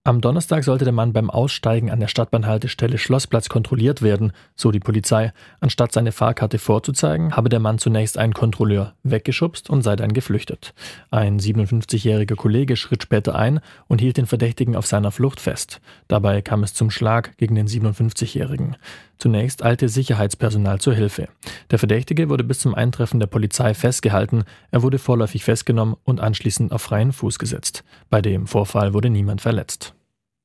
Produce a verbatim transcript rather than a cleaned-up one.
Am Donnerstag sollte der Mann beim Aussteigen an der Stadtbahnhaltestelle Schlossplatz kontrolliert werden, so die Polizei. Anstatt seine Fahrkarte vorzuzeigen, habe der Mann zunächst einen Kontrolleur weggeschubst und sei dann geflüchtet. Ein siebenundfünfzigjähriger Kollege schritt später ein und hielt den Verdächtigen auf seiner Flucht fest. Dabei kam es zum Schlag gegen den siebenundfünfzigjährigen. Zunächst eilte Sicherheitspersonal zur Hilfe. Der Verdächtige wurde bis zum Eintreffen der Polizei festgehalten. Er wurde vorläufig festgenommen und anschließend auf freien Fuß gesetzt. Bei dem Vorfall wurde niemand verletzt.